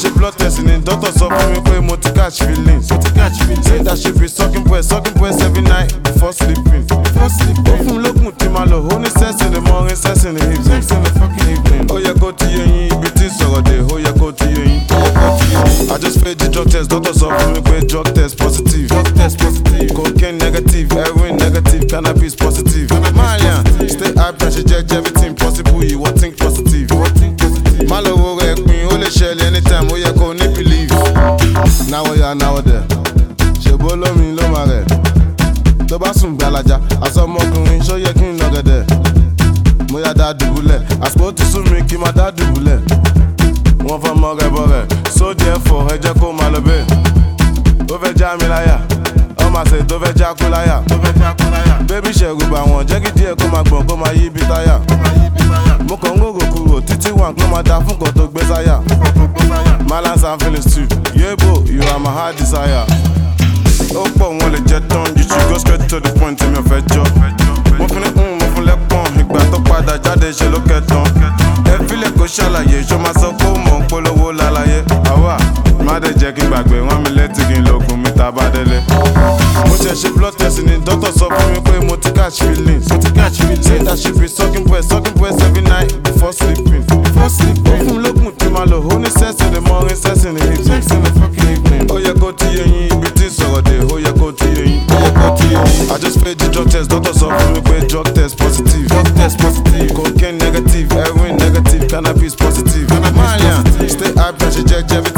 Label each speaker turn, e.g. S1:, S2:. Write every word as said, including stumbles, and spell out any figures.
S1: ṣe blood test ni doctor sọ fún mi pé mo ti catch feelings. Mo ti catch feelings. Say that she be sucking breast, sucking breast every night before sleeping. Before sleeping. Ó fún mi lókun tí máa lò, ó ní sex in the morning, sex in the evening. Sex in the fucking evening. Ó yẹ kó ti yé yín, ibi tí sọ̀rọ̀ dé, ó yẹ kó ti yé yín. I just paid the drug test, doctor sọ fún mi pé drug test positive. Drug test positive. Cocaine negative, heroin negative, cannabis positive. Malian, stay happy and she check everything possible, you won't think positive. Má lọ wo rẹ̀ pin, ó lè ṣẹlẹ̀ anytime, ó yẹ kó ní believe. Náwó ya náwó dẹ̀, ṣèbó lómi ló máa rẹ̀. Tó bá sùn gbalaja, àsọmọkùnrin ṣó yẹ kí n lọ gẹ̀dẹ̀. Mo yá dá dùbúlẹ̀, àsìkò ti sún mi kí n máa dá dùbúlẹ̀. Wọ́n fọ́ mọ́ rẹ̀ bọ̀ rẹ̀, sóde ẹ̀fọ́ ẹ jẹ́ kó máa lọ bẹ́ẹ̀. Ó fẹ́ já mi láyà, ọmọ àṣẹ tó fẹ́ já kú láyà. Bébí ṣẹ̀rù bà wọ́n, jẹ́ kí díẹ̀ kó máa gbọ̀n kó máa yí bí táyà. Mo kàn ń ròrò kúrò títí wà kó máa da fún kan tó gbé sáyà. Malance and feelings too, yebo, you are my heart desire. Ó pọ̀ wọn lè jẹ tán, you should go straight to the point èmi ò fẹ́ jọ. Mo fún ní ń mo fún lẹ́pọ̀n, ìgbà tó padà jáde ṣe ló kẹtàn. Ẹ fílẹ̀ kó ṣàlàyé, ṣó máa sọ pé ó mọ̀ ń polówó lálàyé. Àwa má dé jẹ́ kí n gbàgbé, wọ́n mi létí kí n lògùn mi tá a bá délé. Mo ṣe ṣe blood test ni doctor sọ fún mi pé mo ti catch feelings. Mo ti catch feelings. Say that she be sucking breast, sucking breast every night before sleeping. Before sleeping. Ó fún mi lókun tí máa lò, ó ní sex in the morning, sex in the evening. Sex in the fucking evening. Ó yẹ kó ti yé yín, ibi tí sọ̀rọ̀ dé, ó yẹ kó ti yé yín. Ó yẹ kó ti yé yín. I just paid the drug test, doctor sọ fún mi pé drug test positive. Drug test positive. Cocaine negative, heroin negative, cannabis positive. Malian, stay happy and she check everything.